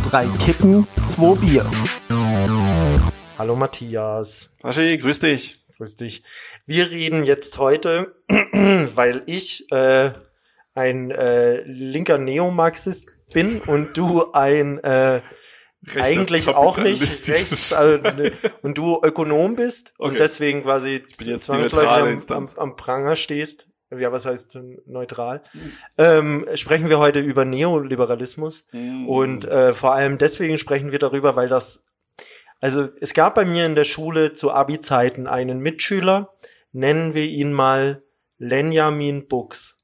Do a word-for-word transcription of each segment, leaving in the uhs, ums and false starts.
Drei Kippen, zwei Bier. Hallo Matthias. Aschi, grüß dich. Grüß dich. Wir reden jetzt heute, weil ich äh, ein äh, linker Neomarxist bin und du ein äh, eigentlich auch nicht rechts also, und du Ökonom bist okay. Und deswegen quasi ich bin jetzt die neutrale Instanz. Am, am Pranger stehst. Ja, was heißt neutral? Mhm. Ähm, sprechen wir heute über Neoliberalismus mhm. und äh, vor allem deswegen sprechen wir darüber, weil das, also es gab bei mir in der Schule zu Abi-Zeiten einen Mitschüler, nennen wir ihn mal Lenjamin Bux.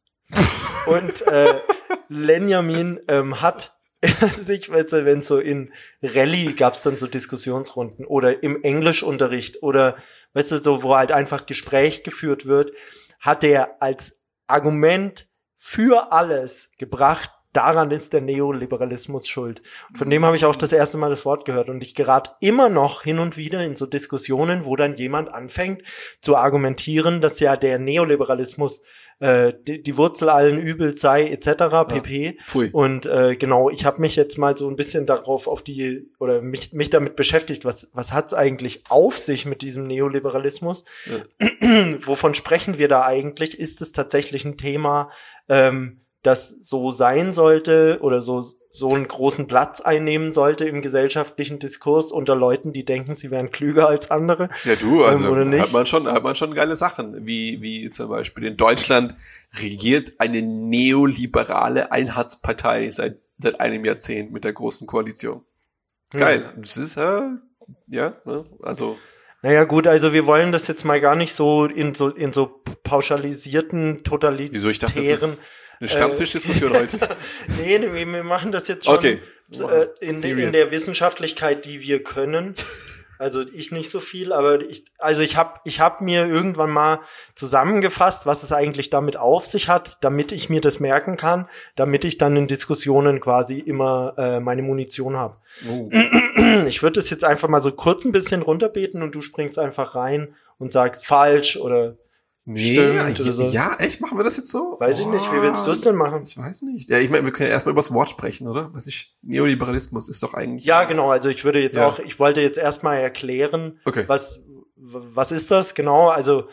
Und äh, Lenjamin ähm, hat sich, weißt du, wenn so in Rallye gab's dann so Diskussionsrunden oder im Englischunterricht oder, weißt du, so, wo halt einfach Gespräch geführt wird, hat er als Argument für alles gebracht, daran ist der Neoliberalismus schuld. Und von dem habe ich auch das erste Mal das Wort gehört. Und ich gerate immer noch hin und wieder in so Diskussionen, wo dann jemand anfängt zu argumentieren, dass ja der Neoliberalismus äh, die, die Wurzel allen Übels sei, et cetera pp. Ja, und äh, genau, ich habe mich jetzt mal so ein bisschen darauf auf die oder mich mich damit beschäftigt, was was hat's eigentlich auf sich mit diesem Neoliberalismus? Ja. Wovon sprechen wir da eigentlich? Ist es tatsächlich ein Thema, ähm, das so sein sollte oder so so einen großen Platz einnehmen sollte im gesellschaftlichen Diskurs unter Leuten, die denken, sie wären klüger als andere? Ja, du, also ähm, oder nicht? hat man schon hat man schon geile Sachen, wie wie zum Beispiel in Deutschland regiert eine neoliberale Einheitspartei seit seit einem Jahrzehnt mit der Großen Koalition. Geil, hm. Das ist äh, ja, ne? Also naja gut, also wir wollen das jetzt mal gar nicht so in so in so pauschalisierten, totalitären. Wieso? Ich dachte, das ist eine Stammtischdiskussion äh, heute. Nee, nee, wir machen das jetzt schon okay. äh, in, in der Wissenschaftlichkeit, die wir können. Also ich nicht so viel, aber ich also ich habe ich hab mir irgendwann mal zusammengefasst, was es eigentlich damit auf sich hat, damit ich mir das merken kann, damit ich dann in Diskussionen quasi immer äh, meine Munition habe. Oh. Ich würde das jetzt einfach mal so kurz ein bisschen runterbeten und du springst einfach rein und sagst falsch oder nee, stimmt oder so. Ja, echt? Machen wir das jetzt so? Weiß ich nicht. Wie willst du es denn machen? Ich weiß nicht. Ja, ich meine, wir können ja erstmal über das Wort sprechen, oder? Was ich, Neoliberalismus ist doch eigentlich... Ja, genau. Also ich würde jetzt ja. auch, ich wollte jetzt erstmal erklären, okay. was, was ist das genau? Also,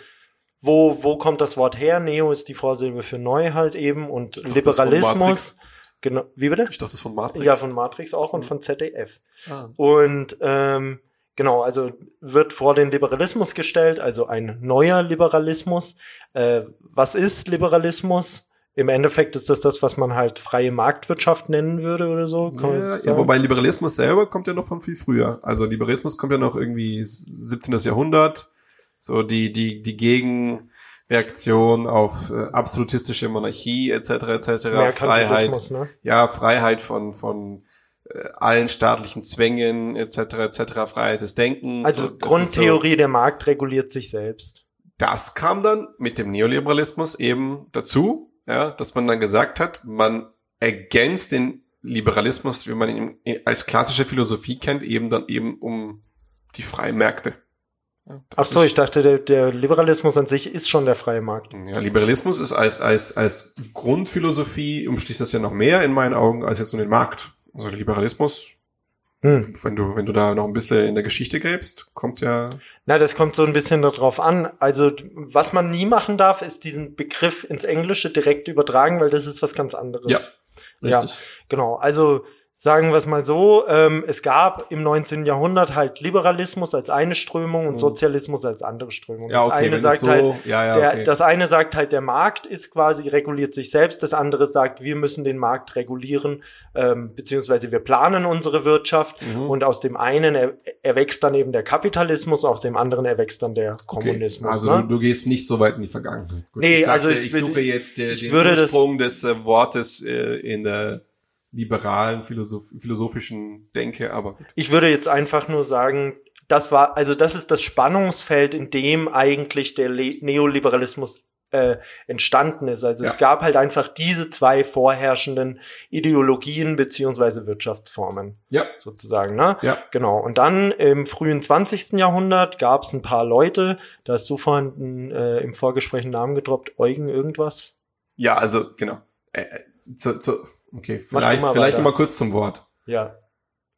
wo, wo kommt das Wort her? Neo ist die Vorsilbe für neu halt eben und ich dachte, Liberalismus. Genau. Wie bitte? Ich dachte, das von Matrix. Ja, von Matrix auch und von Z D F. Ah. Und, ähm, genau, also wird vor den Liberalismus gestellt, also ein neuer Liberalismus. Äh, was ist Liberalismus? Im Endeffekt ist das das, was man halt freie Marktwirtschaft nennen würde oder so. Kann ja, ja, wobei Liberalismus selber kommt ja noch von viel früher. Also Liberalismus kommt ja noch irgendwie siebzehnten. Jahrhundert. So die die die Gegenreaktion auf äh, absolutistische Monarchie et cetera et cetera. Freiheit, ne? Ja, Freiheit von von allen staatlichen Zwängen et cetera et cetera. Freiheit des Denkens. Also so, Grundtheorie, so, der Markt reguliert sich selbst. Das kam dann mit dem Neoliberalismus eben dazu. Ja, dass man dann gesagt hat, man ergänzt den Liberalismus, wie man ihn als klassische Philosophie kennt, eben dann eben um die freien Märkte. Ja, ach so, ich dachte, der, der Liberalismus an sich ist schon der freie Markt. Ja, Liberalismus ist als als als Grundphilosophie umschließt das ja noch mehr in meinen Augen als jetzt nur den Markt. Also der Liberalismus, hm. wenn du wenn du da noch ein bisschen in der Geschichte gräbst, kommt ja... Na, das kommt so ein bisschen darauf an. Also was man nie machen darf, ist diesen Begriff ins Englische direkt übertragen, weil das ist was ganz anderes. Ja, richtig. Ja, genau. Also sagen wir es mal so, ähm, es gab im neunzehnten. Jahrhundert halt Liberalismus als eine Strömung und Sozialismus als andere Strömung. Ja, okay, das eine wenn sagt so, halt, ja, ja, der, okay. das eine sagt halt, der Markt ist quasi, reguliert sich selbst, das andere sagt, wir müssen den Markt regulieren, ähm, beziehungsweise wir planen unsere Wirtschaft mhm. und aus dem einen er, erwächst dann eben der Kapitalismus, aus dem anderen erwächst dann der Kommunismus. Okay. Also ne? du, du gehst nicht so weit in die Vergangenheit. Gut, nee, ich dachte, also ich, ich suche jetzt der, ich den würde Ursprung das, des äh, Wortes äh, in der liberalen Philosoph- philosophischen Denke, aber ich würde jetzt einfach nur sagen, das war, also das ist das Spannungsfeld, in dem eigentlich der Le- Neoliberalismus äh, entstanden ist. Also ja. es gab halt einfach diese zwei vorherrschenden Ideologien beziehungsweise Wirtschaftsformen. Ja. Sozusagen, ne? Ja. Genau. Und dann im frühen zwanzigsten. Jahrhundert gab es ein paar Leute, da hast du vorhin äh, im Vorgespräch einen Namen gedroppt, Eugen irgendwas? Ja, also genau. Äh, zu, zu, okay, vielleicht, mal vielleicht weiter. noch mal kurz zum Wort. Ja.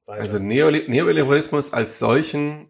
weiter. Also Neoli- Neoliberalismus als solchen,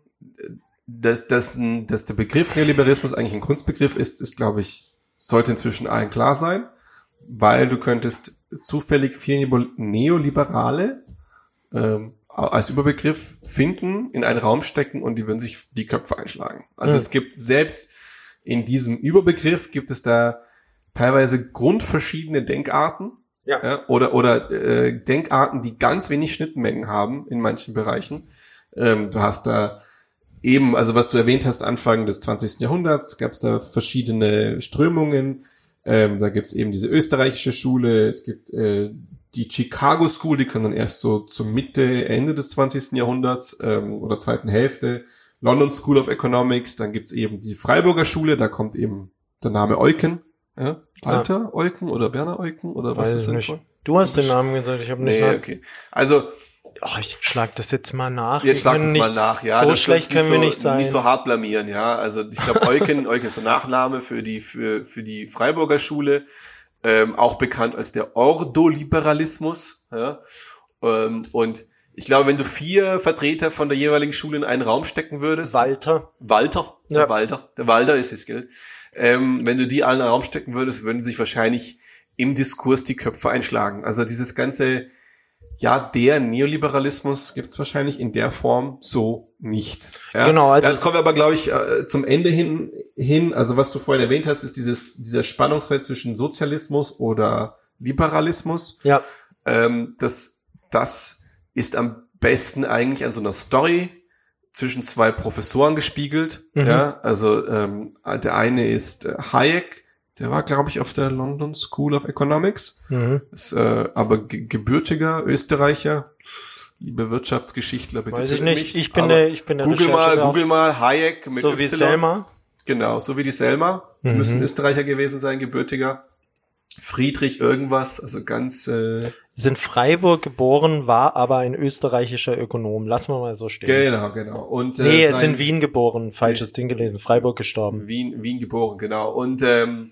dass, dass, dass der Begriff Neoliberalismus eigentlich ein Kunstbegriff ist, ist, glaube ich, sollte inzwischen allen klar sein, weil du könntest zufällig vier Neoliberale ähm, als Überbegriff finden, in einen Raum stecken und die würden sich die Köpfe einschlagen. Also mhm. es gibt selbst in diesem Überbegriff gibt es da teilweise grundverschiedene Denkarten, ja. ja oder oder äh, Denkarten, die ganz wenig Schnittmengen haben in manchen Bereichen. Ähm, du hast da eben, also was du erwähnt hast, Anfang des zwanzigsten Jahrhunderts gab es da verschiedene Strömungen. Ähm, da gibt's eben diese österreichische Schule, es gibt äh, die Chicago School, die kommt dann erst so zur Mitte, Ende des zwanzigsten Jahrhunderts ähm, oder zweiten Hälfte. London School of Economics, dann gibt's eben die Freiburger Schule, da kommt eben der Name Eucken. Ja? Walter ah. Eucken oder Werner Eucken oder was ist das denn? Du hast den Namen gesagt, ich habe nicht. Nee, nach- okay. Also oh, ich schlag das jetzt mal nach. Jetzt schlag das nicht, mal nach, ja. So das schlecht können wir so, nicht sein. Nicht so hart blamieren, ja. Also ich glaube, Eucken, Eucken ist der Nachname für die für für die Freiburger Schule. Ähm, auch bekannt als der Ordoliberalismus. Ja? Ähm, und ich glaube, wenn du vier Vertreter von der jeweiligen Schule in einen Raum stecken würdest. Walter. Walter, der ja. Walter. Der Walter ist das, gell? Ähm, wenn du die alle in einen Raum stecken würdest, würden sich wahrscheinlich im Diskurs die Köpfe einschlagen. Also dieses ganze, ja, der Neoliberalismus gibt's wahrscheinlich in der Form so nicht. Ja? Genau. Also jetzt kommen wir aber, glaube ich, zum Ende hin, hin. Also was du vorhin erwähnt hast, ist dieses dieser Spannungsfeld zwischen Sozialismus oder Liberalismus. Ja. Ähm, das, das ist am besten eigentlich an so einer Story zwischen zwei Professoren gespiegelt. Mhm. Ja, also ähm, der eine ist äh, Hayek. Der war, glaube ich, auf der London School of Economics. Mhm. Ist äh, aber ge- gebürtiger Österreicher. Liebe Wirtschaftsgeschichtler, bitte. Weiß ich nicht. Ich bin der, ich bin der Google mal, Google mal Hayek mit so wie Selma. Genau, so wie die Selma. Die mhm. müssen Österreicher gewesen sein, gebürtiger. Friedrich irgendwas, also ganz. Äh, ist in Freiburg geboren, war aber ein österreichischer Ökonom. Lassen wir mal so stehen. Genau, genau. Und äh, nee, er ist in Wien geboren. Falsches nee. Ding gelesen. Freiburg gestorben. Wien, Wien geboren, genau. Und ähm,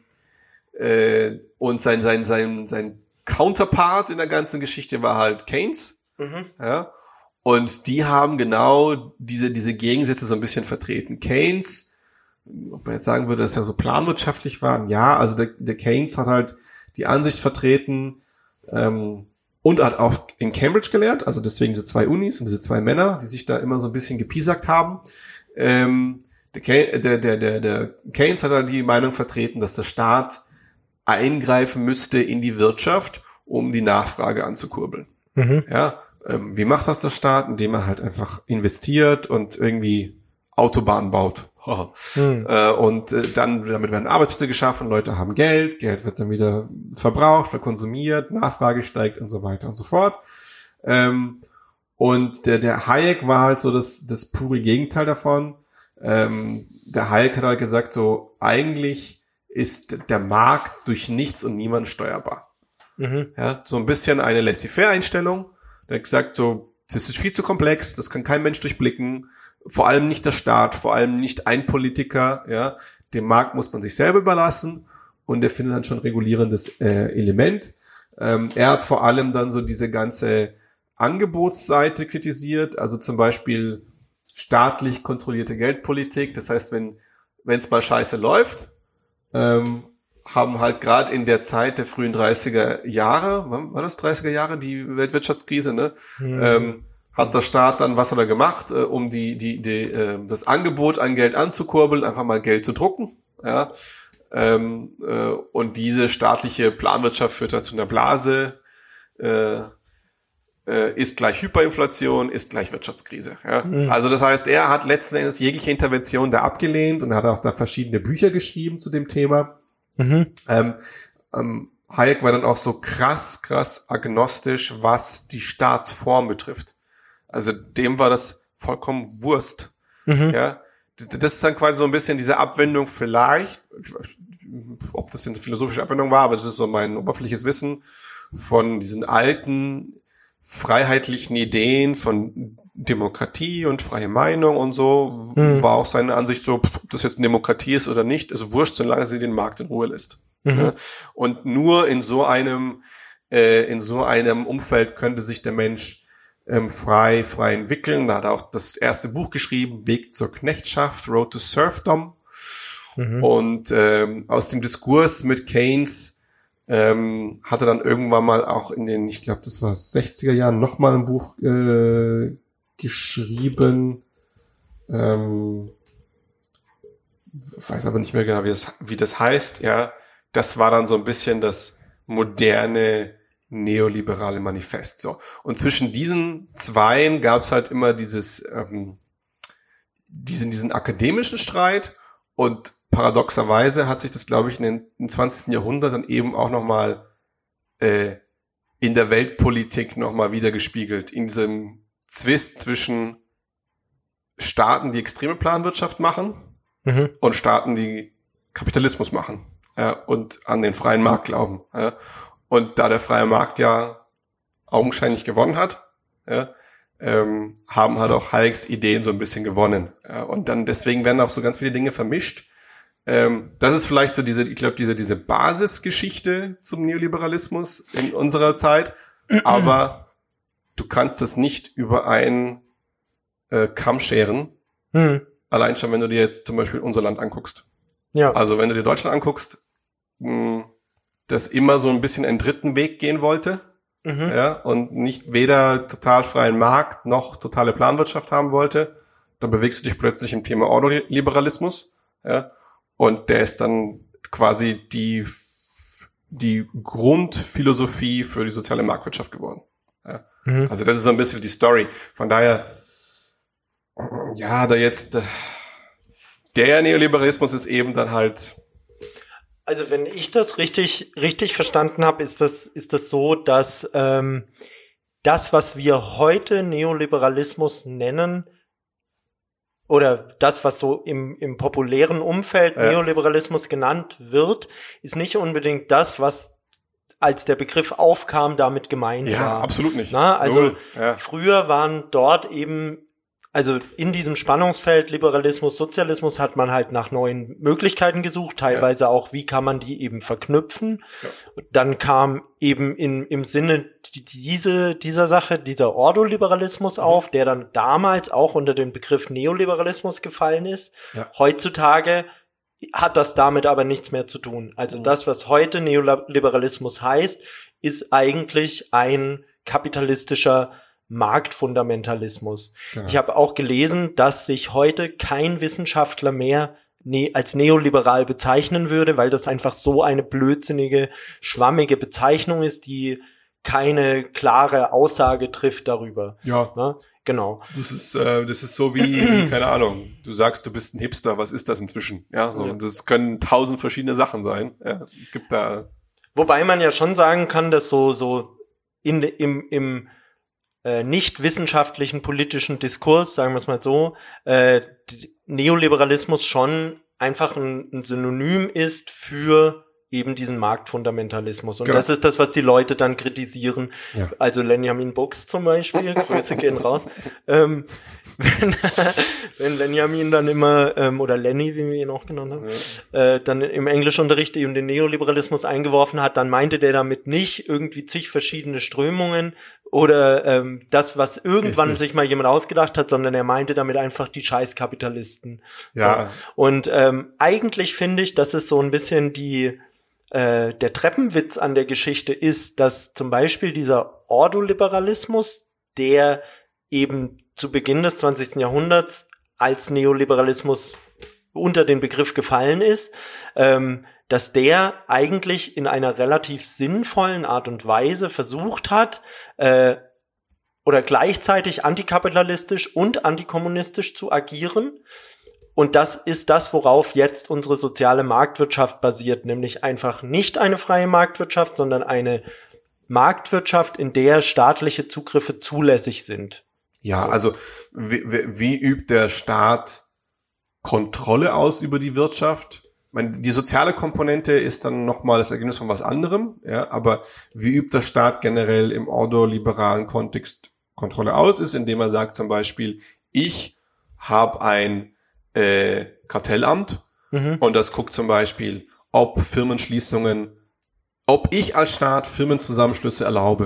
äh, und sein sein sein sein Counterpart in der ganzen Geschichte war halt Keynes. Mhm. Ja. Und die haben genau diese diese Gegensätze so ein bisschen vertreten. Keynes, ob man jetzt sagen würde, dass er so planwirtschaftlich war, ja, also der, der Keynes hat halt die Ansicht vertreten ähm, und hat auch in Cambridge gelernt, also deswegen diese zwei Unis und diese zwei Männer, die sich da immer so ein bisschen gepiesackt haben. Ähm, der, Key, der, der, der, der Keynes hat halt die Meinung vertreten, dass der Staat eingreifen müsste in die Wirtschaft, um die Nachfrage anzukurbeln. Mhm. Ja, ähm, wie macht das der Staat? Indem er halt einfach investiert und irgendwie Autobahnen baut. Hm. Äh, und äh, dann, damit werden Arbeitsplätze geschaffen, Leute haben Geld, Geld wird dann wieder verbraucht, verkonsumiert, Nachfrage steigt und so weiter und so fort. Ähm, und der, der Hayek war halt so das, das pure Gegenteil davon. Ähm, der Hayek hat halt gesagt, so, eigentlich ist der Markt durch nichts und niemand steuerbar. Mhm. Ja, so ein bisschen eine Laissez-faire-Einstellung. Der hat gesagt, so, das ist viel zu komplex, das kann kein Mensch durchblicken. Vor allem nicht der Staat, vor allem nicht ein Politiker, ja. Den Markt muss man sich selber überlassen und der findet dann schon regulierendes äh, Element. Ähm, er hat vor allem dann so diese ganze Angebotsseite kritisiert, also zum Beispiel staatlich kontrollierte Geldpolitik. Das heißt, wenn wenn es mal scheiße läuft, ähm, haben halt gerade in der Zeit der frühen dreißiger Jahre, war das dreißiger Jahre, die Weltwirtschaftskrise, ne? Mhm. Ähm, hat der Staat dann, was hat er gemacht, äh, um die, die, die, äh, das Angebot an Geld anzukurbeln, einfach mal Geld zu drucken, ja, ähm, äh, und diese staatliche Planwirtschaft führt halt zu einer Blase, äh, äh, ist gleich Hyperinflation, ist gleich Wirtschaftskrise, ja. Mhm. Also das heißt, er hat letzten Endes jegliche Intervention da abgelehnt und hat auch da verschiedene Bücher geschrieben zu dem Thema. Mhm. Ähm, ähm, Hayek war dann auch so krass, krass agnostisch, was die Staatsform betrifft. Also dem war das vollkommen Wurst. Mhm. Ja, das ist dann quasi so ein bisschen diese Abwendung vielleicht, ob das eine philosophische Abwendung war, aber das ist so mein oberflächliches Wissen von diesen alten freiheitlichen Ideen von Demokratie und freie Meinung und so, mhm. war auch seine Ansicht so, ob das jetzt eine Demokratie ist oder nicht, ist wurscht, solange sie den Markt in Ruhe lässt. Mhm. Ja? Und nur in so einem äh, in so einem Umfeld könnte sich der Mensch ähm, frei, frei entwickeln. Da hat er auch das erste Buch geschrieben, Weg zur Knechtschaft, Road to Serfdom. Mhm. Und ähm, aus dem Diskurs mit Keynes ähm, hat er dann irgendwann mal auch in den, ich glaube, das war sechziger Jahren, nochmal ein Buch äh, geschrieben. Ähm, weiß aber nicht mehr genau, wie das, wie das heißt. Ja, das war dann so ein bisschen das moderne neoliberale Manifest. So. Und zwischen diesen Zweien gab es halt immer dieses, ähm, diesen, diesen akademischen Streit, und paradoxerweise hat sich das, glaube ich, in den, im zwanzigsten Jahrhundert dann eben auch nochmal äh, in der Weltpolitik nochmal wiedergespiegelt, in diesem Zwist zwischen Staaten, die extreme Planwirtschaft machen, mhm. und Staaten, die Kapitalismus machen, ja, und an den freien Markt glauben. Ja. Und da der freie Markt ja augenscheinlich gewonnen hat, ja, ähm, haben halt auch Hayeks Ideen so ein bisschen gewonnen. Ja, und dann deswegen werden auch so ganz viele Dinge vermischt. Ähm, das ist vielleicht so diese, ich glaube, diese diese Basisgeschichte zum Neoliberalismus in unserer Zeit. Aber du kannst das nicht über einen äh, Kamm scheren. Hm. Allein schon, wenn du dir jetzt zum Beispiel unser Land anguckst. Ja. Also wenn du dir Deutschland anguckst, mh, das immer so ein bisschen einen dritten Weg gehen wollte, mhm. ja, und nicht weder total freien Markt noch totale Planwirtschaft haben wollte, dann bewegst du dich plötzlich im Thema Ordoliberalismus, ja, und der ist dann quasi die die Grundphilosophie für die soziale Marktwirtschaft geworden. Ja. Mhm. Also das ist so ein bisschen die Story. Von daher, ja, da jetzt der Neoliberalismus ist eben dann halt. Also wenn ich das richtig richtig verstanden habe, ist das ist das so, dass ähm, das, was wir heute Neoliberalismus nennen, oder das, was so im im populären Umfeld ja. Neoliberalismus genannt wird, ist nicht unbedingt das, was als der Begriff aufkam, damit gemeint ja, war. Ja, absolut nicht. Na, also ja. früher waren dort eben, also in diesem Spannungsfeld Liberalismus, Sozialismus hat man halt nach neuen Möglichkeiten gesucht, teilweise ja. auch, wie kann man die eben verknüpfen. Ja. Dann kam eben in, im Sinne diese, dieser Sache, dieser Ordoliberalismus mhm. auf, der dann damals auch unter den Begriff Neoliberalismus gefallen ist. Ja. Heutzutage hat das damit aber nichts mehr zu tun. Also mhm. das, was heute Neoliberalismus heißt, ist eigentlich ein kapitalistischer Marktfundamentalismus. Genau. Ich habe auch gelesen, dass sich heute kein Wissenschaftler mehr ne- als neoliberal bezeichnen würde, weil das einfach so eine blödsinnige, schwammige Bezeichnung ist, die keine klare Aussage trifft darüber. Ja. Ne? Genau. Das ist äh, das ist so wie, wie, keine Ahnung, du sagst, du bist ein Hipster, was ist das inzwischen? Ja, so, ja. Das können tausend verschiedene Sachen sein. Ja, es gibt da. Wobei man ja schon sagen kann, dass so so in im im Äh, nicht wissenschaftlichen politischen Diskurs, sagen wir es mal so, äh, Neoliberalismus schon einfach ein, ein Synonym ist für eben diesen Marktfundamentalismus. Und genau. das ist das, was die Leute dann kritisieren. Ja. Also Lenjamin Bux zum Beispiel, Grüße gehen raus. Ähm, wenn, wenn Lenjamin dann immer, ähm, oder Lenny, wie wir ihn auch genannt haben, ja. äh, dann im Englischunterricht eben den Neoliberalismus eingeworfen hat, dann meinte der damit nicht irgendwie zig verschiedene Strömungen oder ähm, das, was irgendwann Richtig. sich mal jemand ausgedacht hat, sondern er meinte damit einfach die Scheißkapitalisten. Ja. So. Und ähm, eigentlich finde ich, dass es so ein bisschen die äh, der Treppenwitz an der Geschichte ist, dass zum Beispiel dieser Ordoliberalismus, der eben zu Beginn des zwanzigsten Jahrhunderts als Neoliberalismus unter den Begriff gefallen ist, ähm, dass der eigentlich in einer relativ sinnvollen Art und Weise versucht hat, äh, oder gleichzeitig antikapitalistisch und antikommunistisch zu agieren. Und das ist das, worauf jetzt unsere soziale Marktwirtschaft basiert, nämlich einfach nicht eine freie Marktwirtschaft, sondern eine Marktwirtschaft, in der staatliche Zugriffe zulässig sind. Ja, so. also wie, wie, wie übt der Staat Kontrolle aus über die Wirtschaft? Ich meine, die soziale Komponente ist dann nochmal das Ergebnis von was anderem, ja, aber wie übt der Staat generell im ordoliberalen Kontext Kontrolle aus, ist, indem er sagt zum Beispiel, ich habe ein äh, Kartellamt mhm. und das guckt zum Beispiel, ob Firmenschließungen, ob ich als Staat Firmenzusammenschlüsse erlaube,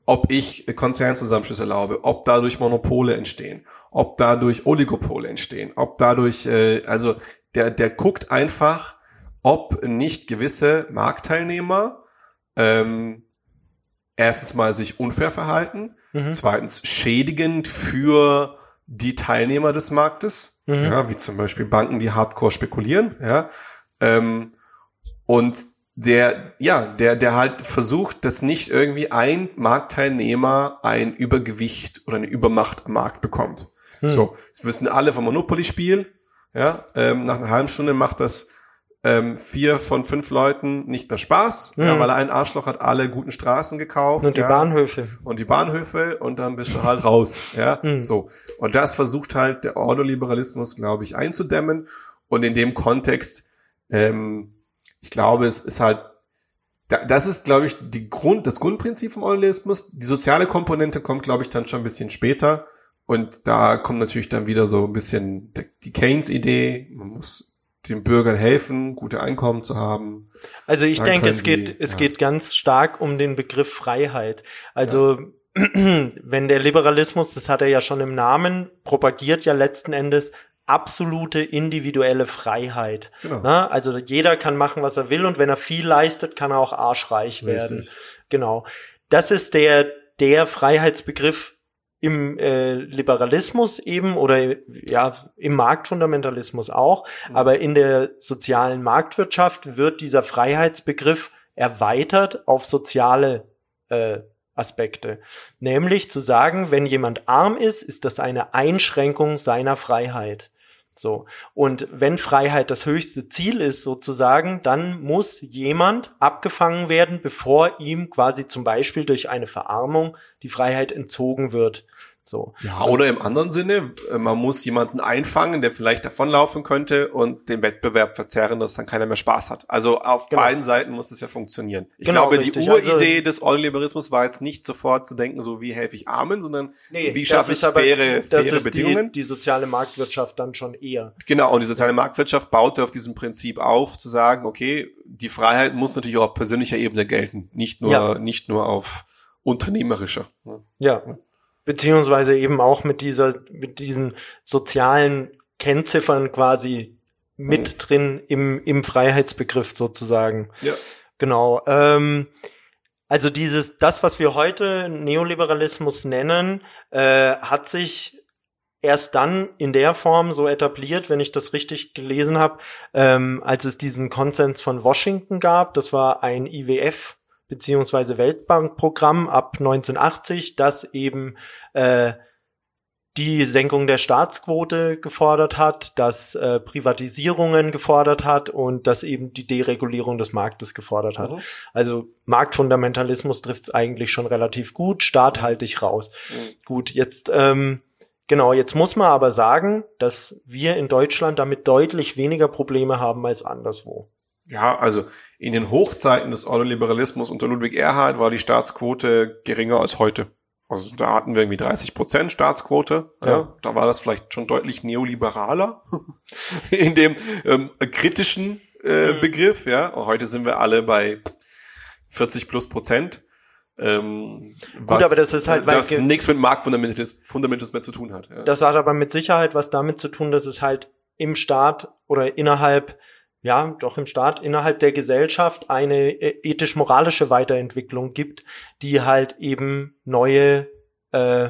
ob ich Konzernzusammenschlüsse erlaube, ob dadurch Monopole entstehen, ob dadurch Oligopole entstehen, ob dadurch, äh, also der der guckt einfach, ob nicht gewisse Marktteilnehmer ähm, erstens mal sich unfair verhalten, mhm. zweitens schädigend für die Teilnehmer des Marktes, mhm. ja, wie zum Beispiel Banken, die hardcore spekulieren, ja, ähm, und der, ja, der, der halt versucht, dass nicht irgendwie ein Marktteilnehmer ein Übergewicht oder eine Übermacht am Markt bekommt. Mhm. So, das wissen alle vom Monopoly-Spiel, ja, ähm, nach einer halben Stunde macht das ähm, vier von fünf Leuten nicht mehr Spaß, mhm. ja, weil ein Arschloch hat alle guten Straßen gekauft. Und die ja, Bahnhöfe. Und die Bahnhöfe und dann bist du halt raus, ja, mhm. so. Und das versucht halt der Ordoliberalismus, glaube ich, einzudämmen und in dem Kontext, ähm, ich glaube, es ist halt, das ist, glaube ich, die Grund, das Grundprinzip vom Ordoliberalismus. Die soziale Komponente kommt, glaube ich, dann schon ein bisschen später und da kommt natürlich dann wieder so ein bisschen die Keynes-Idee, man muss den Bürgern helfen, gute Einkommen zu haben. Also ich denke, es geht, sie, es ja. geht ganz stark um den Begriff Freiheit. Also ja. wenn der Liberalismus, das hat er ja schon im Namen, propagiert ja letzten Endes absolute individuelle Freiheit. Genau. Na, also jeder kann machen, was er will und wenn er viel leistet, kann er auch arschreich werden. Richtig. Genau. Das ist der, der Freiheitsbegriff im äh, Liberalismus eben oder ja im Marktfundamentalismus auch, mhm. aber in der sozialen Marktwirtschaft wird dieser Freiheitsbegriff erweitert auf soziale äh, Aspekte. Nämlich zu sagen, wenn jemand arm ist, ist das eine Einschränkung seiner Freiheit. So. Und wenn Freiheit das höchste Ziel ist, sozusagen, dann muss jemand abgefangen werden, bevor ihm quasi zum Beispiel durch eine Verarmung die Freiheit entzogen wird. So. Ja, oder im anderen Sinne, man muss jemanden einfangen, der vielleicht davonlaufen könnte und den Wettbewerb verzerren, dass dann keiner mehr Spaß hat. Also auf genau. beiden Seiten muss es ja funktionieren. Ich genau, glaube, richtig. Die Uridee also, des Ordoliberalismus war jetzt nicht sofort zu denken, so wie helfe ich Armen, sondern nee, wie schaffe ich aber, faire, das faire ist Bedingungen. Die, die soziale Marktwirtschaft dann schon eher. Genau, und die soziale Marktwirtschaft baute auf diesem Prinzip auf, zu sagen, okay, die Freiheit muss natürlich auch auf persönlicher Ebene gelten, nicht nur, ja. nicht nur auf unternehmerischer. Ja. Beziehungsweise eben auch mit dieser, mit diesen sozialen Kennziffern quasi mit mhm. drin im, im Freiheitsbegriff sozusagen. Ja. Genau. Ähm, also dieses, das, was wir heute Neoliberalismus nennen, äh, hat sich erst dann in der Form so etabliert, wenn ich das richtig gelesen habe, ähm, als es diesen Konsens von Washington gab. Das war ein I W F beziehungsweise Weltbankprogramm ab neunzehnhundertachtzig, das eben äh, die Senkung der Staatsquote gefordert hat, das äh, Privatisierungen gefordert hat und das eben die Deregulierung des Marktes gefordert hat. Mhm. Also Marktfundamentalismus trifft es eigentlich schon relativ gut, Staat halte ich raus. Mhm. Gut, jetzt ähm, genau, jetzt muss man aber sagen, dass wir in Deutschland damit deutlich weniger Probleme haben als anderswo. Ja, also in den Hochzeiten des Ordoliberalismus unter Ludwig Erhard war die Staatsquote geringer als heute. Also da hatten wir irgendwie dreißig Prozent Staatsquote. Ja. Ja, da war das vielleicht schon deutlich neoliberaler in dem ähm, kritischen äh, mhm. Begriff. Ja, und heute sind wir alle bei vierzig plus Prozent. Ähm, Gut, was, aber das ist halt, weil das nichts mit Marktfundamentalismus mehr zu tun hat. Ja. Das hat aber mit Sicherheit was damit zu tun, dass es halt im Staat oder innerhalb ja, doch im Staat, innerhalb der Gesellschaft eine ethisch-moralische Weiterentwicklung gibt, die halt eben neue, äh,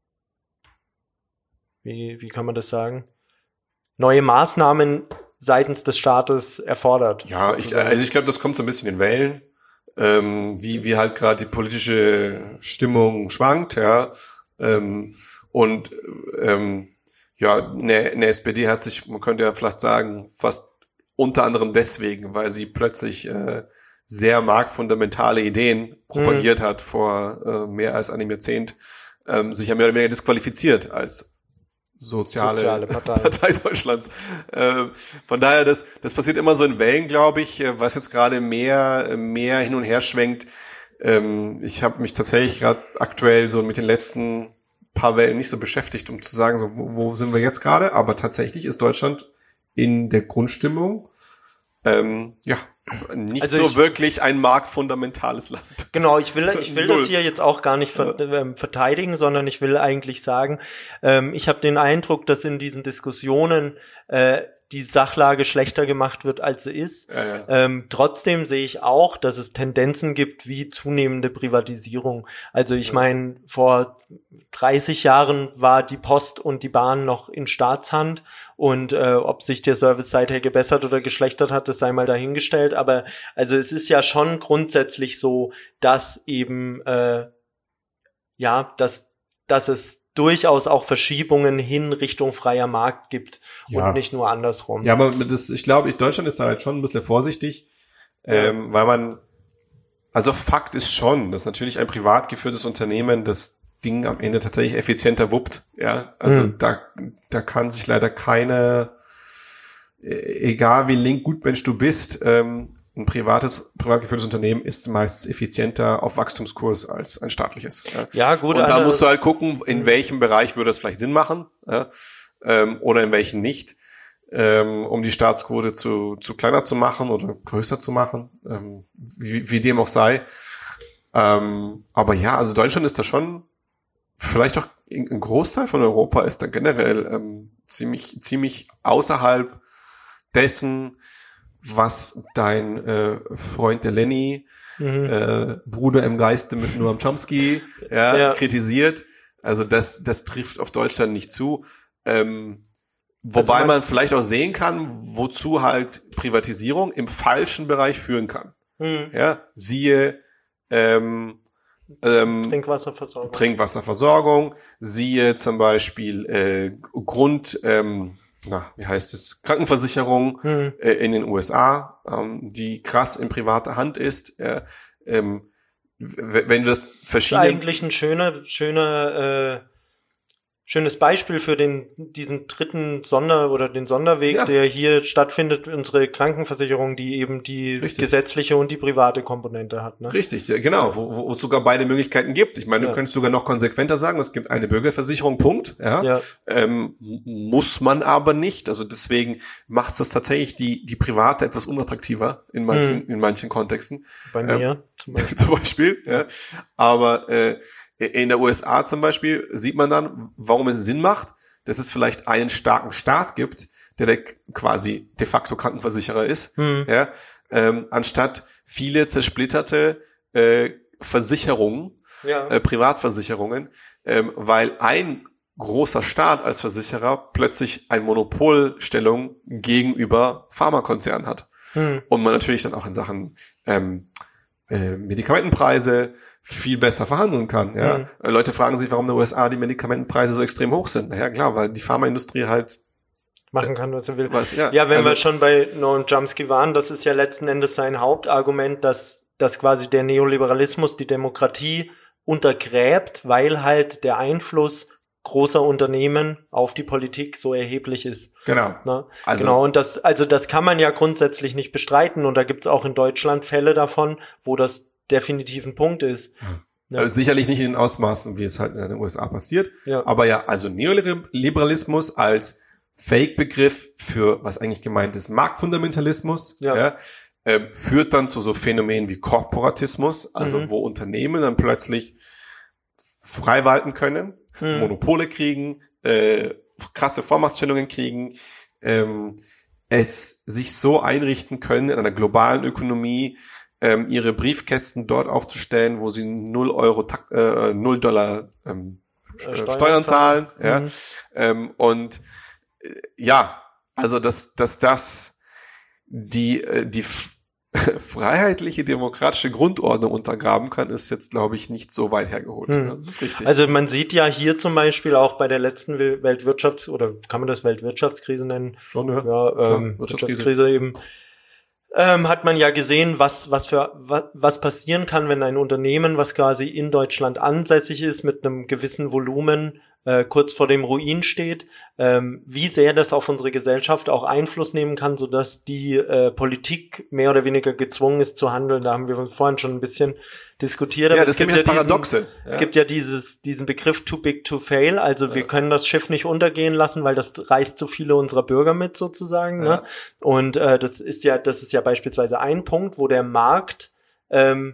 wie, wie kann man das sagen, neue Maßnahmen seitens des Staates erfordert. Ja, ich, also ich glaube, das kommt so ein bisschen in Wellen, ähm, wie, wie halt gerade die politische Stimmung schwankt, ja, ähm, und, ähm, ja, eine, eine S P D hat sich, man könnte ja vielleicht sagen, fast unter anderem deswegen, weil sie plötzlich äh, sehr marktfundamentale Ideen propagiert mhm. hat vor äh, mehr als einem Jahrzehnt, ähm, sich ja mehr oder weniger disqualifiziert als soziale, soziale Partei. Partei Deutschlands. Äh, von daher, das das passiert immer so in Wellen, glaube ich, was jetzt gerade mehr mehr hin und her schwenkt. Ähm, ich habe mich tatsächlich gerade aktuell so mit den letzten paar Wellen nicht so beschäftigt, um zu sagen, so wo, wo sind wir jetzt gerade? Aber tatsächlich ist Deutschland in der Grundstimmung ähm, ja, nicht also so ich, wirklich ein marktfundamentales Land. Genau, ich will ich will das hier jetzt auch gar nicht ver, äh, verteidigen, sondern ich will eigentlich sagen, ähm, ich habe den Eindruck, dass in diesen Diskussionen äh, die Sachlage schlechter gemacht wird, als sie ist. Ja, ja. Ähm, trotzdem sehe ich auch, dass es Tendenzen gibt wie zunehmende Privatisierung. Also ich ja. meine, vor dreißig Jahren war die Post und die Bahn noch in Staatshand und äh, ob sich der Service seither gebessert oder geschlechtert hat, das sei mal dahingestellt. Aber also es ist ja schon grundsätzlich so, dass eben äh, ja, dass dass es durchaus auch Verschiebungen hin Richtung freier Markt gibt ja. und nicht nur andersrum. Ja, aber das, ich glaube, Deutschland ist da halt schon ein bisschen vorsichtig, ja. ähm, weil man, also Fakt ist schon, dass natürlich ein privat geführtes Unternehmen das Ding am Ende tatsächlich effizienter wuppt. Ja, also hm. da da kann sich leider keine, egal wie link Gutmensch du bist, ähm, ein privates, privat geführtes Unternehmen ist meist effizienter auf Wachstumskurs als ein staatliches. Ja, ja gut. Und da musst du halt gucken, in welchem Bereich würde es vielleicht Sinn machen, ja, ähm, oder in welchen nicht, ähm, um die Staatsquote zu, zu kleiner zu machen oder größer zu machen, ähm, wie, wie dem auch sei. Ähm, aber ja, also Deutschland ist da schon, vielleicht auch ein Großteil von Europa ist da generell ähm, ziemlich, ziemlich außerhalb dessen, was dein äh, Freund der Lenny, mhm. äh, Bruder im Geiste mit Noam Chomsky, ja, ja, kritisiert. Also das, das trifft auf Deutschland nicht zu. Ähm, wobei also man, man vielleicht auch sehen kann, wozu halt Privatisierung im falschen Bereich führen kann. Mhm. Ja, siehe ähm, ähm, Trinkwasserversorgung. Trinkwasserversorgung, siehe zum Beispiel äh, Grund ähm, na, wie heißt es, Krankenversicherung hm. äh, in den U S A, ähm, die krass in privater Hand ist. Äh, ähm, w- wenn du das verschiedene... Das ist eigentlich ein schöner, schöner, äh, schönes Beispiel für den diesen dritten Sonder- oder den Sonderweg, ja. der hier stattfindet, unsere Krankenversicherung, die eben die Richtig. gesetzliche und die private Komponente hat. Ne? Richtig, ja, genau, wo, wo es sogar beide Möglichkeiten gibt. Ich meine, ja. du könntest sogar noch konsequenter sagen, es gibt eine Bürgerversicherung, Punkt. Ja, ja. Ähm, muss man aber nicht. Also deswegen macht es das tatsächlich die die private etwas unattraktiver in manchen hm. in manchen Kontexten. Bei mir ähm, zum Beispiel. zum Beispiel ja. Aber äh, in der U S A zum Beispiel sieht man dann, warum es Sinn macht, dass es vielleicht einen starken Staat gibt, der, der quasi de facto Krankenversicherer ist, hm. ja, ähm, anstatt viele zersplitterte äh, Versicherungen, ja. äh, Privatversicherungen, ähm, weil ein großer Staat als Versicherer plötzlich eine Monopolstellung gegenüber Pharmakonzernen hat. Hm. Und man natürlich dann auch in Sachen ähm, äh, Medikamentenpreise viel besser verhandeln kann. Ja, mhm. Leute fragen sich, warum in den U S A die Medikamentenpreise so extrem hoch sind. Ja, klar, weil die Pharmaindustrie halt machen kann, was er will. Was, ja, ja, wenn also, wir schon bei Noam Chomsky waren, das ist ja letzten Endes sein Hauptargument, dass, dass quasi der Neoliberalismus die Demokratie untergräbt, weil halt der Einfluss großer Unternehmen auf die Politik so erheblich ist. Genau. Ne? Also, genau, und das, also das kann man ja grundsätzlich nicht bestreiten, und da gibt's auch in Deutschland Fälle davon, wo das definitiv ein Punkt ist. Ja. Also sicherlich nicht in den Ausmaßen, wie es halt in den U S A passiert. Ja. Aber ja, also Neoliberalismus als Fake-Begriff für, was eigentlich gemeint ist, Marktfundamentalismus, ja. Ja, äh, führt dann zu so Phänomenen wie Korporatismus, also mhm. wo Unternehmen dann plötzlich frei walten können, mhm. Monopole kriegen, äh, krasse Vormachtstellungen kriegen, ähm, es sich so einrichten können in einer globalen Ökonomie, ähm, ihre Briefkästen dort aufzustellen, wo sie null Euro, äh, null Dollar ähm, Steuern, Steuern zahlen, mhm. ja, ähm, und äh, ja, also dass dass das die äh, die freiheitliche demokratische Grundordnung untergraben kann, ist jetzt, glaube ich, nicht so weit hergeholt. Hm. Das ist richtig. Also man sieht ja hier zum Beispiel auch bei der letzten Weltwirtschafts- oder kann man das Weltwirtschaftskrise nennen? Schon, ja. Ja, ähm, Wirtschaftskrise. Wirtschaftskrise eben. Ähm, hat man ja gesehen, was was für was, was passieren kann, wenn ein Unternehmen, was quasi in Deutschland ansässig ist, mit einem gewissen Volumen äh, kurz vor dem Ruin steht, ähm, wie sehr das auf unsere Gesellschaft auch Einfluss nehmen kann, sodass die äh, Politik mehr oder weniger gezwungen ist zu handeln. Da haben wir uns vorhin schon ein bisschen diskutiert. Ja, aber das es gibt ist ja das Paradoxe. Diesen, ja. Es gibt ja dieses diesen Begriff too big to fail, also ja. wir können das Schiff nicht untergehen lassen, weil das reißt zu viele unserer Bürger mit sozusagen. Ja. Ne? Und äh, das ist ja das ist ja beispielsweise ein Punkt, wo der Markt ähm,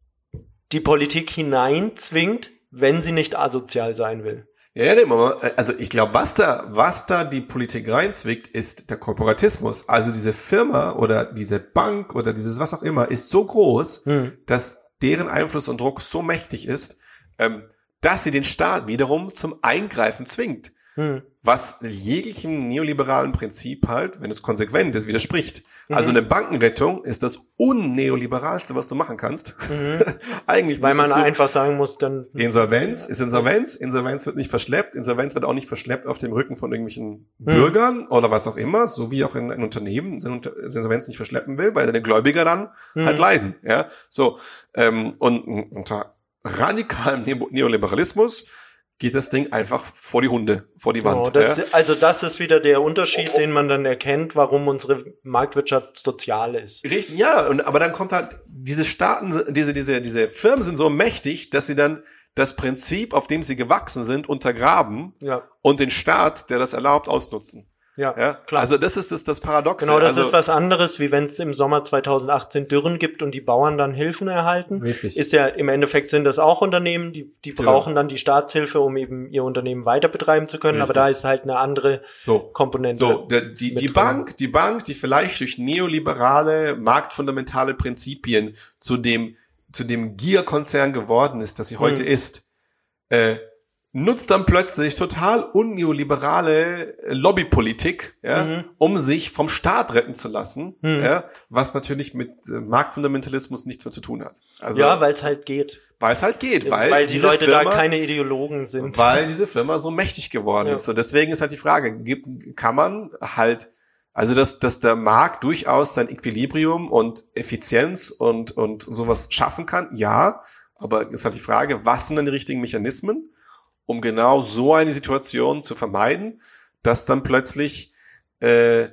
die Politik hineinzwingt, wenn sie nicht asozial sein will. Ja, ja, also ich glaube, was da, was da die Politik reinzwickt, ist der Korporatismus. Also diese Firma oder diese Bank oder dieses was auch immer ist so groß, hm. dass deren Einfluss und Druck so mächtig ist, ähm, dass sie den Staat wiederum zum Eingreifen zwingt. Hm. Was jeglichem neoliberalen Prinzip halt, wenn es konsequent ist, widerspricht. Mhm. Also eine Bankenrettung ist das unneoliberalste, was du machen kannst. Mhm. Eigentlich weil man einfach sagen muss, dann Insolvenz ist Insolvenz, Insolvenz wird nicht verschleppt, Insolvenz wird auch nicht verschleppt auf dem Rücken von irgendwelchen mhm. Bürgern oder was auch immer, so wie auch in ein Unternehmen Insolvenz nicht verschleppen will, weil deine Gläubiger dann mhm. halt leiden. Ja, so ähm, und unter radikalem Neoliberalismus geht das Ding einfach vor die Hunde, vor die genau, Wand. Das, ja. Also das ist wieder der Unterschied, den man dann erkennt, warum unsere Marktwirtschaft sozial ist. Richtig, ja, und aber dann kommt halt, diese Staaten, diese, diese, diese Firmen sind so mächtig, dass sie dann das Prinzip, auf dem sie gewachsen sind, untergraben ja. und den Staat, der das erlaubt, ausnutzen. Ja, ja, klar. Also das ist das, das Paradoxe. Genau, das also, ist was anderes, wie wenn es im Sommer zweitausendachtzehn Dürren gibt und die Bauern dann Hilfen erhalten. Richtig. Ist ja im Endeffekt sind das auch Unternehmen, die die brauchen ja. dann die Staatshilfe, um eben ihr Unternehmen weiter betreiben zu können. Richtig. Aber da ist halt eine andere so. Komponente. So, der, die die Bank, die Bank, die vielleicht durch neoliberale, marktfundamentale Prinzipien zu dem zu dem Giga-Konzern geworden ist, das sie heute hm. ist, äh, nutzt dann plötzlich total unneoliberale Lobbypolitik, ja, mhm. um sich vom Staat retten zu lassen, mhm. ja, was natürlich mit äh, Marktfundamentalismus nichts mehr zu tun hat. Also, ja, weil es halt geht. Weil es halt geht, weil, weil die diese Leute Firma, da keine Ideologen sind. Weil diese Firma so mächtig geworden ja. ist. Und deswegen ist halt die Frage, gibt, kann man halt, also dass, dass der Markt durchaus sein Equilibrium und Effizienz und, und sowas schaffen kann, ja, aber ist halt die Frage, was sind denn die richtigen Mechanismen, um genau so eine Situation zu vermeiden, dass dann plötzlich äh,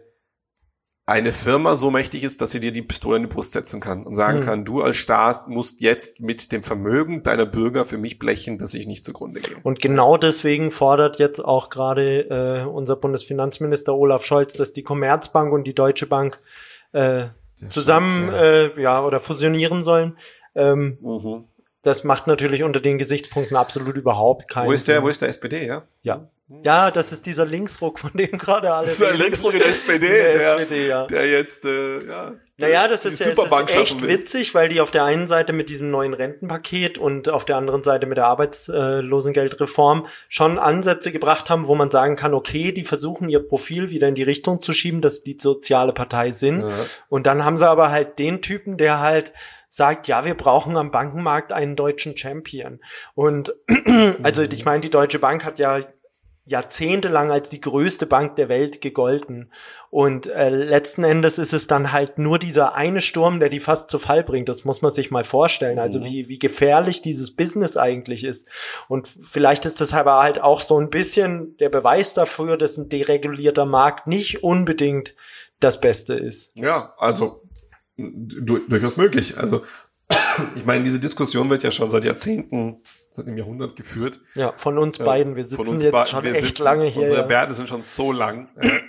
eine Firma so mächtig ist, dass sie dir die Pistole in die Brust setzen kann und sagen hm. kann, du als Staat musst jetzt mit dem Vermögen deiner Bürger für mich blechen, dass ich nicht zugrunde gehe. Und genau deswegen fordert jetzt auch gerade äh, unser Bundesfinanzminister Olaf Scholz, dass die Commerzbank und die Deutsche Bank äh, zusammen Scholz, ja. Äh, ja oder fusionieren sollen. Ähm, mhm. Das macht natürlich unter den Gesichtspunkten absolut überhaupt keinen Sinn. Wo ist der, wo ist der S P D, ja? Ja. Ja, das ist dieser Linksruck, von dem gerade alle reden. Das ist der Linksruck in der S P D, der, der, S P D, ja. der jetzt, äh, ja. Naja, das ist ja es ist echt witzig, weil die auf der einen Seite mit diesem neuen Rentenpaket und auf der anderen Seite mit der Arbeitslosengeldreform schon Ansätze gebracht haben, wo man sagen kann, okay, die versuchen ihr Profil wieder in die Richtung zu schieben, dass sie die soziale Partei sind. Ja. Und dann haben sie aber halt den Typen, der halt sagt, ja, wir brauchen am Bankenmarkt einen deutschen Champion. Und also ich meine, die Deutsche Bank hat ja jahrzehntelang als die größte Bank der Welt gegolten. Und äh, letzten Endes ist es dann halt nur dieser eine Sturm, der die fast zu Fall bringt. Das muss man sich mal vorstellen. Also mhm. wie wie gefährlich dieses Business eigentlich ist. Und vielleicht ist das aber halt auch so ein bisschen der Beweis dafür, dass ein deregulierter Markt nicht unbedingt das Beste ist. Ja, also du, durchaus möglich. Also ich meine, diese Diskussion wird ja schon seit Jahrzehnten, seit einem Jahrhundert geführt. Ja, von uns beiden. Wir sitzen jetzt ba- schon echt sitzen, lange hier. Unsere ja. Bärte sind schon so lang.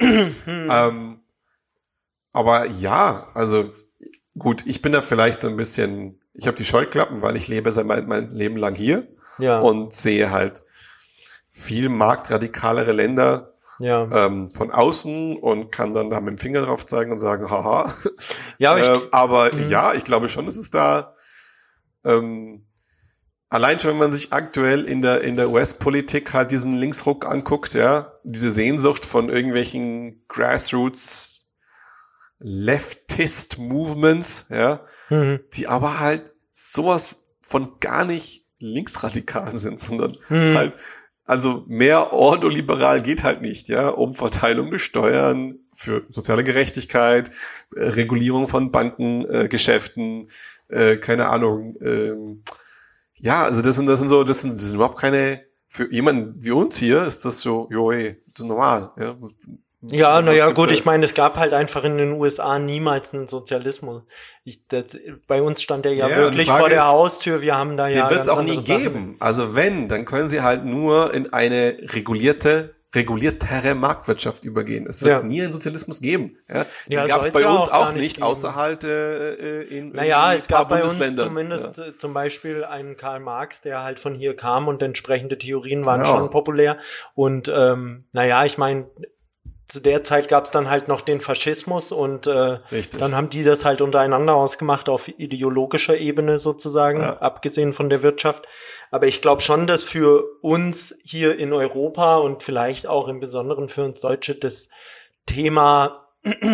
ähm, aber ja, also gut, ich bin da vielleicht so ein bisschen, ich habe die Scheuklappen, weil ich lebe seit mein, mein Leben lang hier ja. und sehe halt viel marktradikalere Länder ja. ähm, von außen und kann dann da mit dem Finger drauf zeigen und sagen, haha. Ja, aber, äh, ich, aber ja, ich glaube schon, dass es da ähm, allein schon, wenn man sich aktuell in der in der U S-Politik halt diesen Linksruck anguckt, ja, diese Sehnsucht von irgendwelchen Grassroots Leftist Movements, ja, mhm. die aber halt sowas von gar nicht linksradikal sind, sondern mhm. halt, also mehr ordoliberal geht halt nicht, ja, Umverteilung der Steuern für soziale Gerechtigkeit, äh, Regulierung von Bankengeschäften, äh, äh, keine Ahnung, ähm, ja, also das sind das sind so, das sind, das sind überhaupt keine für jemanden wie uns hier ist das so, jo, ey, das ist normal. Ja, ja naja, gut, ich meine, es gab halt einfach in den U S A niemals einen Sozialismus. Ich, das, bei uns stand der ja, ja wirklich vor der ist, Haustür, wir haben da ja... Den wird es auch nie geben. Sachen. Also wenn, dann können sie halt nur in eine regulierte reguliertere Marktwirtschaft übergehen. Es wird ja. nie einen Sozialismus geben. Ja, die ja, gab es bei ja uns auch, auch nicht, geben. außer halt äh, in, naja, in es gab bei uns zumindest ja. zum Beispiel einen Karl Marx, der halt von hier kam und entsprechende Theorien waren genau. schon populär. Und ähm, naja, ich meine, zu der Zeit gab es dann halt noch den Faschismus und äh, dann haben die das halt untereinander ausgemacht auf ideologischer Ebene sozusagen, ja. abgesehen von der Wirtschaft. Aber ich glaube schon, dass für uns hier in Europa und vielleicht auch im Besonderen für uns Deutsche das Thema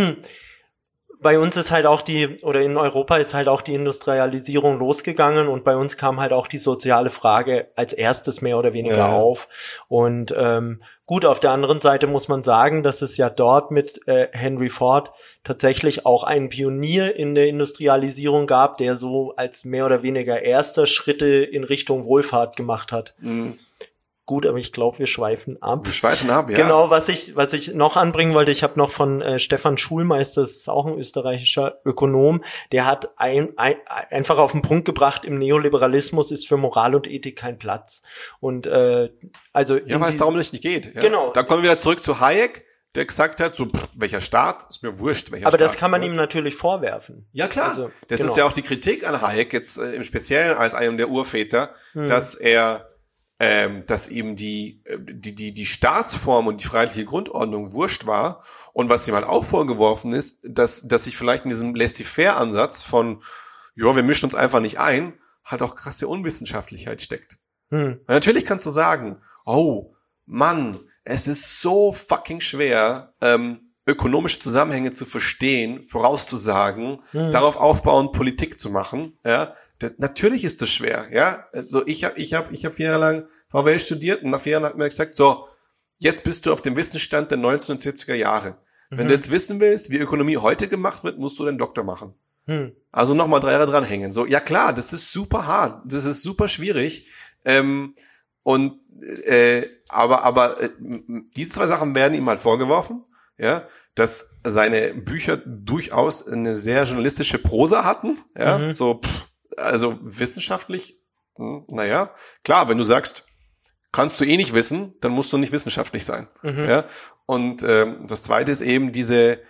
bei uns ist halt auch die, oder in Europa ist halt auch die Industrialisierung losgegangen und bei uns kam halt auch die soziale Frage als erstes mehr oder weniger ja. auf. Und ähm, gut, auf der anderen Seite muss man sagen, dass es ja dort mit äh, Henry Ford tatsächlich auch einen Pionier in der Industrialisierung gab, der so als mehr oder weniger erster Schritte in Richtung Wohlfahrt gemacht hat. Mhm. Gut, aber ich glaube, wir schweifen ab. Wir schweifen ab, ja. Genau, was ich was ich noch anbringen wollte, ich habe noch von äh, Stefan Schulmeister, das ist auch ein österreichischer Ökonom, der hat ein, ein, einfach auf den Punkt gebracht, im Neoliberalismus ist für Moral und Ethik kein Platz. Und äh, also ja, weil es darum nicht geht. Ja? Genau. Dann kommen wir wieder zurück zu Hayek, der gesagt hat, so pff, welcher Staat, ist mir wurscht, welcher aber Staat. Aber das kann man ja. ihm natürlich vorwerfen. Ja klar, also, das genau. ist ja auch die Kritik an Hayek jetzt äh, im Speziellen als einem der Urväter, hm. dass er Ähm, dass ihm die, die, die, die Staatsform und die freiheitliche Grundordnung wurscht war. Und was ihm halt auch vorgeworfen ist, dass, dass sich vielleicht in diesem Laissez-faire-Ansatz von, ja, wir mischen uns einfach nicht ein, halt auch krasse Unwissenschaftlichkeit steckt. Hm. Natürlich kannst du sagen, oh, Mann, es ist so fucking schwer, ähm, ökonomische Zusammenhänge zu verstehen, vorauszusagen, hm. darauf aufbauend Politik zu machen, ja. Das, natürlich ist das schwer, ja. Also ich habe ich habe ich habe vier Jahre lang V W L studiert und nach vier Jahren hat mir gesagt, so, jetzt bist du auf dem Wissensstand der neunzehnhundertsiebziger Jahre. Mhm. Wenn du jetzt wissen willst, wie Ökonomie heute gemacht wird, musst du den Doktor machen. Mhm. Also nochmal drei Jahre dranhängen. So, ja klar, das ist super hart, das ist super schwierig. Ähm, und äh, aber aber äh, diese zwei Sachen werden ihm halt vorgeworfen, ja, dass seine Bücher durchaus eine sehr journalistische Prosa hatten, ja, mhm. so pff, also wissenschaftlich, naja, klar, wenn du sagst, kannst du eh nicht wissen, dann musst du nicht wissenschaftlich sein. Mhm. Ja? Und ähm, das Zweite ist eben diese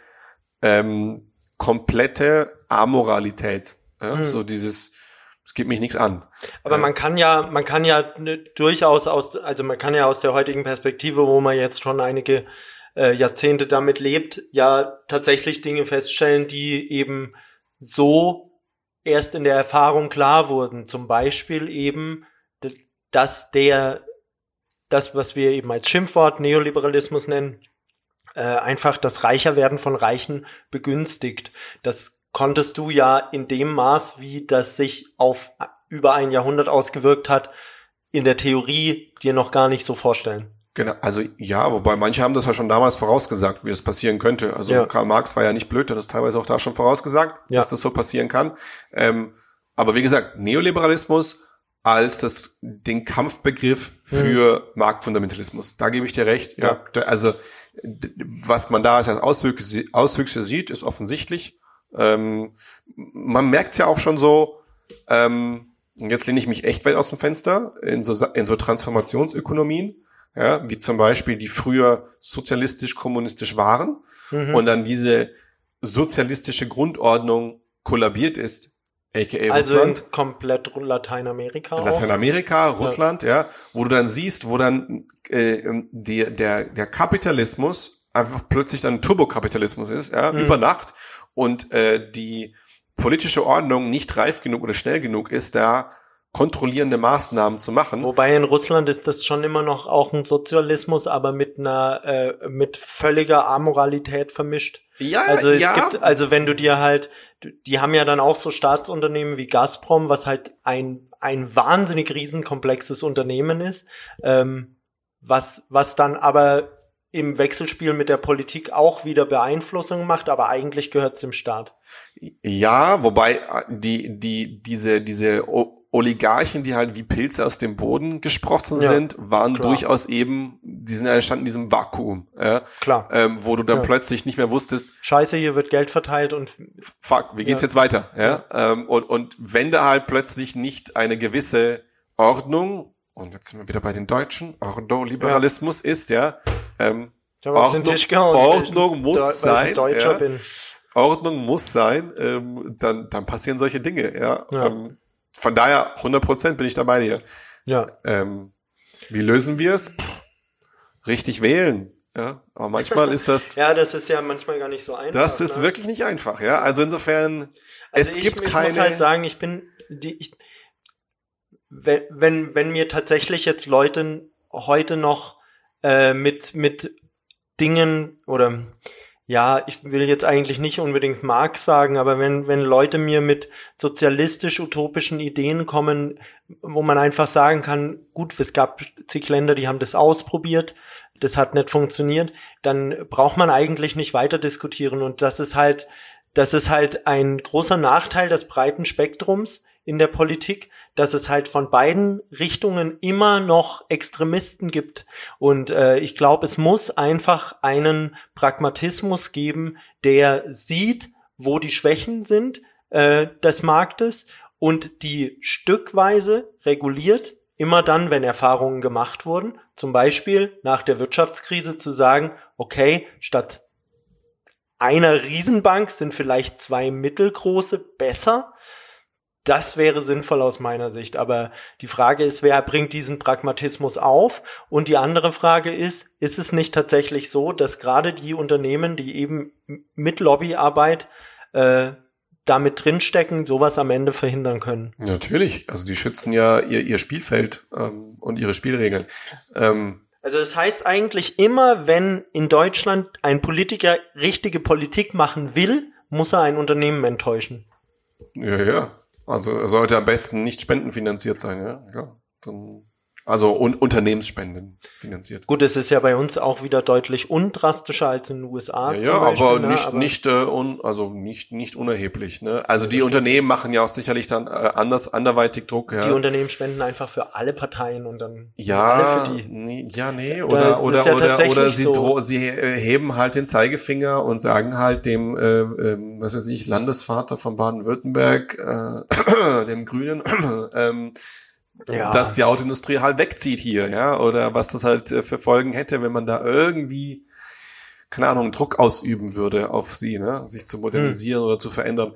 ähm, komplette Amoralität. Ja? Mhm. So dieses, es geht mich nichts an. Aber ja. man kann ja, man kann ja durchaus aus, also man kann ja aus der heutigen Perspektive, wo man jetzt schon einige äh, Jahrzehnte damit lebt, ja tatsächlich Dinge feststellen, die eben so erst in der Erfahrung klar wurden. Zum Beispiel eben, dass der, das, was wir eben als Schimpfwort Neoliberalismus nennen, äh, einfach das Reicherwerden von Reichen begünstigt. Das konntest du ja in dem Maß, wie das sich auf über ein Jahrhundert ausgewirkt hat, in der Theorie dir noch gar nicht so vorstellen. Genau, also ja, wobei manche haben das ja schon damals vorausgesagt, wie es passieren könnte. Also ja. Karl Marx war ja nicht blöd, der hat das teilweise auch da schon vorausgesagt, ja. dass das so passieren kann. Ähm, aber wie gesagt, Neoliberalismus als das den Kampfbegriff für mhm. Marktfundamentalismus. Da gebe ich dir recht. Ja, ja. Also was man da als Auswüchse, Auswüchse sieht, ist offensichtlich. Ähm, man merkt es ja auch schon so. Ähm, jetzt lehne ich mich echt weit aus dem Fenster in so in so Transformationsökonomien. Ja, wie zum Beispiel, die früher sozialistisch-kommunistisch waren mhm. und dann diese sozialistische Grundordnung kollabiert ist, aka also Russland. Also komplett Lateinamerika auch. Lateinamerika, Russland, ja. ja, wo du dann siehst, wo dann äh, die, der der Kapitalismus einfach plötzlich dann Turbokapitalismus ist, ja, mhm. über Nacht und äh, die politische Ordnung nicht reif genug oder schnell genug ist, da kontrollierende Maßnahmen zu machen. Wobei in Russland ist das schon immer noch auch ein Sozialismus, aber mit einer äh, mit völliger Amoralität vermischt. Ja, also es ja. gibt, also wenn du dir halt, die haben ja dann auch so Staatsunternehmen wie Gazprom, was halt ein ein wahnsinnig riesenkomplexes Unternehmen ist, ähm, was was dann aber im Wechselspiel mit der Politik auch wieder Beeinflussung macht, aber eigentlich gehört es dem Staat. Ja, wobei die die diese diese Oligarchen, die halt wie Pilze aus dem Boden gesprossen Ja, sind, waren klar. durchaus eben, die sind ja entstanden in diesem Vakuum, ja, Klar. ähm, wo du dann Ja. plötzlich nicht mehr wusstest, Scheiße, hier wird Geld verteilt und fuck, wie geht's Ja. jetzt weiter? Ja, ähm, und, und wenn da halt plötzlich nicht eine gewisse Ordnung, und jetzt sind wir wieder bei den Deutschen, Ordoliberalismus ist, ja, ähm, ich habe auf den Ordnung, Tisch gehauen, Ordnung weil ich- muss weil ich sein, ein Deutscher ja. bin. Ordnung muss sein, ähm, dann, dann passieren solche Dinge, ja. Ja. Ähm, von daher, hundert Prozent bin ich dabei dir. Ja. Ähm, wie lösen wir es? Richtig wählen, ja. Aber manchmal ist das, Ja, das ist ja manchmal gar nicht so einfach. das ist ne? wirklich nicht einfach, ja. Also insofern, Also es ich, gibt ich keine, muss halt sagen, ich bin die ich, wenn wenn wenn mir tatsächlich jetzt Leute heute noch äh, mit mit Dingen oder ja, ich will jetzt eigentlich nicht unbedingt Marx sagen, aber wenn wenn Leute mir mit sozialistisch-utopischen Ideen kommen, wo man einfach sagen kann, gut, es gab zig Länder, die haben das ausprobiert, das hat nicht funktioniert, dann braucht man eigentlich nicht weiter diskutieren und das ist halt das ist halt ein großer Nachteil des breiten Spektrums in der Politik, dass es halt von beiden Richtungen immer noch Extremisten gibt. Und äh, ich glaube, es muss einfach einen Pragmatismus geben, der sieht, wo die Schwächen sind äh, des Marktes und die stückweise reguliert, immer dann, wenn Erfahrungen gemacht wurden. Zum Beispiel nach der Wirtschaftskrise zu sagen, okay, statt einer Riesenbank sind vielleicht zwei mittelgroße besser. Das wäre sinnvoll aus meiner Sicht. Aber die Frage ist, wer bringt diesen Pragmatismus auf? Und die andere Frage ist, ist es nicht tatsächlich so, dass gerade die Unternehmen, die eben mit Lobbyarbeit äh, damit drinstecken, sowas am Ende verhindern können? natürlich, also die schützen ja ihr, ihr Spielfeld ähm, und ihre Spielregeln. Ähm, Also das heißt eigentlich immer, wenn in Deutschland ein Politiker richtige Politik machen will, muss er ein Unternehmen enttäuschen. Ja, ja. Also er sollte am besten nicht spendenfinanziert sein, ja. Ja. Dann, also un- Unternehmensspenden finanziert. Gut, es ist ja bei uns auch wieder deutlich undrastischer als in den U S A. Ja, zum ja, Beispiel, aber ne? nicht Aber nicht äh, un, also nicht nicht unerheblich, ne? Also die Unternehmen machen ja auch sicherlich dann äh, anders anderweitig Druck, ja. die Unternehmen spenden einfach für alle Parteien und dann Ja, alle für die. nee, ja, nee, Das oder ist oder ja oder tatsächlich oder sie so. dro sie äh, heben halt den Zeigefinger und sagen halt dem äh, ähm, was weiß ich, Landesvater von Baden-Württemberg, äh, dem Grünen, ähm, Ja. dass die Autoindustrie halt wegzieht hier, ja, oder was das halt äh, für Folgen hätte, wenn man da irgendwie, keine Ahnung, Druck ausüben würde auf sie, ne, sich zu modernisieren hm. oder zu verändern.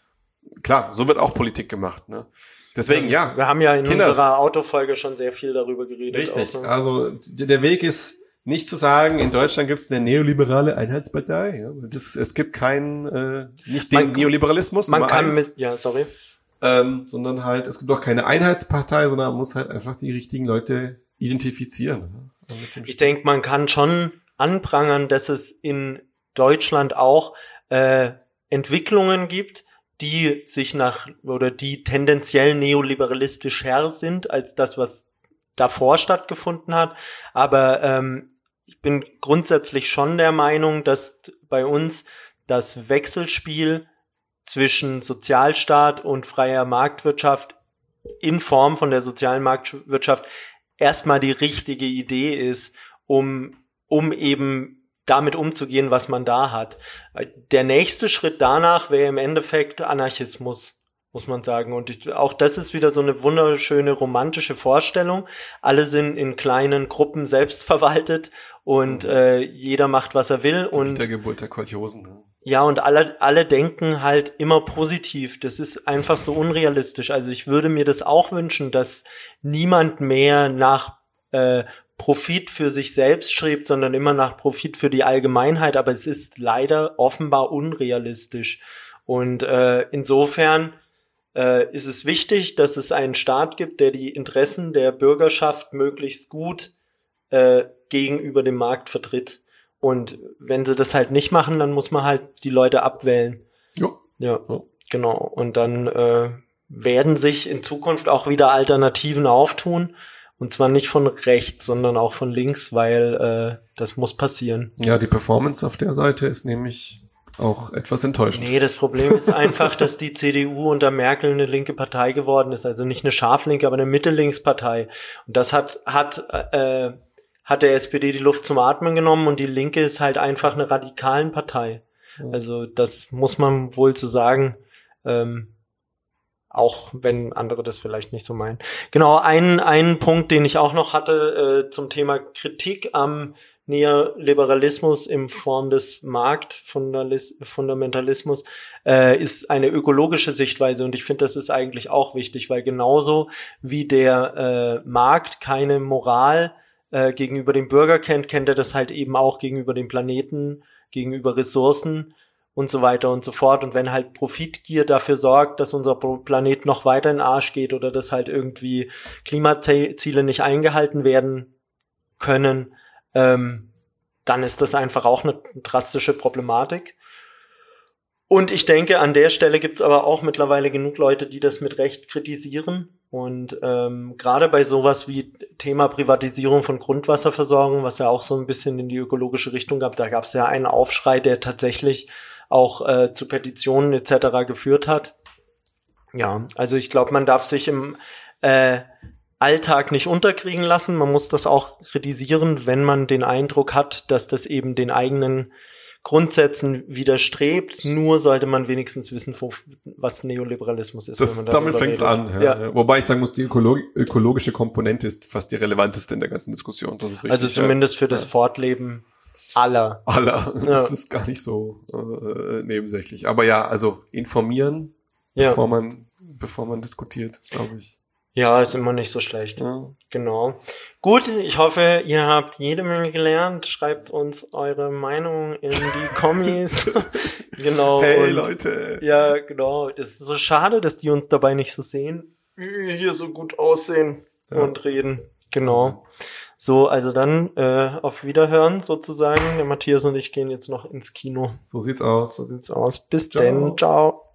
Klar, so wird auch Politik gemacht, ne. Deswegen, ja. Wir haben ja in Kinders. unserer Autofolge schon sehr viel darüber geredet. Richtig. Auch, ne? Also d- der Weg ist nicht zu sagen, in Deutschland gibt es eine neoliberale Einheitspartei. Ja, das, es gibt keinen, äh, nicht den Man- Neoliberalismus, Man Nummer kann eins, mit, ja, sorry. ähm, sondern halt, es gibt auch keine Einheitspartei, sondern man muss halt einfach die richtigen Leute identifizieren. Ne? Mit dem Ich denke, man kann schon anprangern, dass es in Deutschland auch äh, Entwicklungen gibt, die sich nach oder die tendenziell neoliberalistischer sind als das, was davor stattgefunden hat. Aber ähm, ich bin grundsätzlich schon der Meinung, dass bei uns das Wechselspiel zwischen Sozialstaat und freier Marktwirtschaft in Form von der sozialen Marktwirtschaft erstmal die richtige Idee ist, um um eben damit umzugehen, was man da hat. Der nächste Schritt danach wäre im Endeffekt Anarchismus, muss man sagen. Und ich, auch das ist wieder so eine wunderschöne romantische Vorstellung. Alle sind in kleinen Gruppen selbst verwaltet und mhm. äh, jeder macht, was er will. Die und Wiedergeburt der Kolchosen. Ne? Ja, und alle, alle denken halt immer positiv. Das ist einfach so unrealistisch. Also ich würde mir das auch wünschen, dass niemand mehr nach äh, Profit für sich selbst strebt, sondern immer nach Profit für die Allgemeinheit. Aber es ist leider offenbar unrealistisch. Und äh, insofern äh, ist es wichtig, dass es einen Staat gibt, der die Interessen der Bürgerschaft möglichst gut äh, gegenüber dem Markt vertritt. Und wenn sie das halt nicht machen, dann muss man halt die Leute abwählen. Ja. Ja, genau. Und dann äh, werden sich in Zukunft auch wieder Alternativen auftun. Und zwar nicht von rechts, sondern auch von links, weil äh, das muss passieren. Ja, die Performance auf der Seite ist nämlich auch etwas enttäuschend. Nee, das Problem ist einfach, dass die C D U unter Merkel eine linke Partei geworden ist. Also nicht eine scharflinke, aber eine Mittellinkspartei. Und das hat hat äh, hat der S P D die Luft zum Atmen genommen und die Linke ist halt einfach eine radikalen Partei. Also das muss man wohl so sagen, ähm, auch wenn andere das vielleicht nicht so meinen. Genau, einen einen Punkt, den ich auch noch hatte äh, zum Thema Kritik am Neoliberalismus in Form des Marktfundamentalismus äh, ist eine ökologische Sichtweise und ich finde, das ist eigentlich auch wichtig, weil genauso wie der äh, Markt keine Moral äh, gegenüber dem Bürger kennt, kennt er das halt eben auch gegenüber dem Planeten, gegenüber Ressourcen und so weiter und so fort. Und wenn halt Profitgier dafür sorgt, dass unser Planet noch weiter in den Arsch geht oder dass halt irgendwie Klimaziele nicht eingehalten werden können, ähm, dann ist das einfach auch eine drastische Problematik. Und ich denke, an der Stelle gibt's aber auch mittlerweile genug Leute, die das mit Recht kritisieren. Und ähm, gerade bei sowas wie Thema Privatisierung von Grundwasserversorgung, was ja auch so ein bisschen in die ökologische Richtung gab, da gab's ja einen Aufschrei, der tatsächlich auch äh, zu Petitionen et cetera geführt hat. Ja, also ich glaube, man darf sich im äh, Alltag nicht unterkriegen lassen. Man muss das auch kritisieren, wenn man den Eindruck hat, dass das eben den eigenen Grundsätzen widerstrebt. Nur sollte man wenigstens wissen, was Neoliberalismus ist. Das, damit fängt's an. Ja. Ja. Wobei ich sagen muss, die ökolog- ökologische Komponente ist fast die relevanteste in der ganzen Diskussion. Das ist richtig. Also zumindest ja. für das ja. Fortleben aller. Aller. Das ja. ist gar nicht so äh, nebensächlich. Aber ja, also informieren, ja. bevor man bevor man diskutiert, ist, glaube ich. Ja, ist immer nicht so schlecht. Ja. Genau. Gut, ich hoffe, ihr habt jede Menge gelernt. Schreibt uns eure Meinung in die Kommis. Genau. Hey, und, Leute. Ja, genau. Es ist so schade, dass die uns dabei nicht so sehen, wie wir hier so gut aussehen ja. und reden. Genau. So, also dann äh, auf Wiederhören sozusagen. Der Matthias und ich gehen jetzt noch ins Kino. So sieht's aus. So sieht's aus. Bis denn. Ciao.